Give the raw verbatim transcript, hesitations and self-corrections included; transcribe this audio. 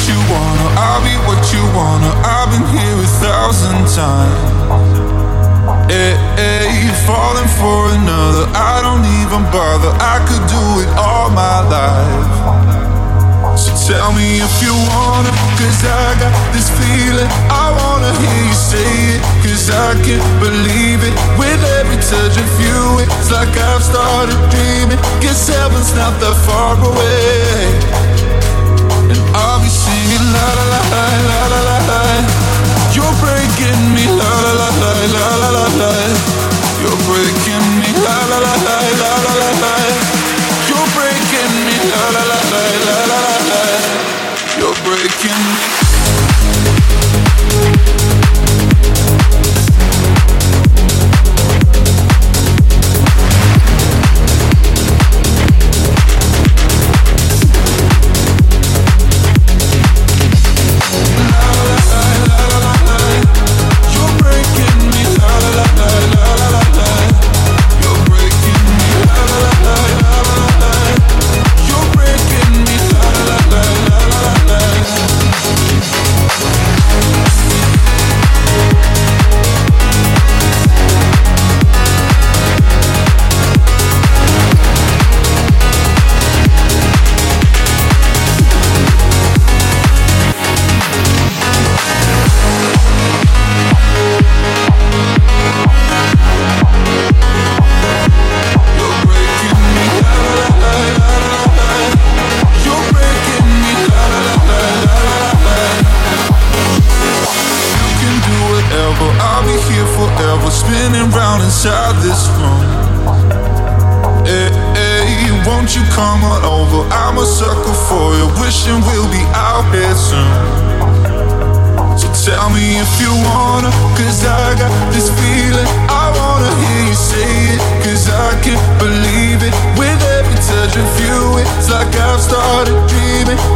you wanna, I'll be what you wanna. I've been here a thousand times. Hey, hey, falling for another, I don't even bother. I could do it all my life. So tell me if you wanna, cause I got this feeling. I wanna hear you say it, cause I can't believe it. With every touch of you, it's like I've started dreaming. Guess heaven's not that far away. And I'll be singing la la la la la la la. You're breaking me la la la la la la la la. You're breaking me la la la la la la la la. You're breaking me la la la la la la la la. You're breaking me. Inside this room, hey, hey, won't you come on over? I'm a sucker for you, wishing we'll be out here soon. So tell me if you wanna, cause I got this feeling. I wanna hear you say it, cause I can't believe it. With every touch of you, it's like I've started dreaming.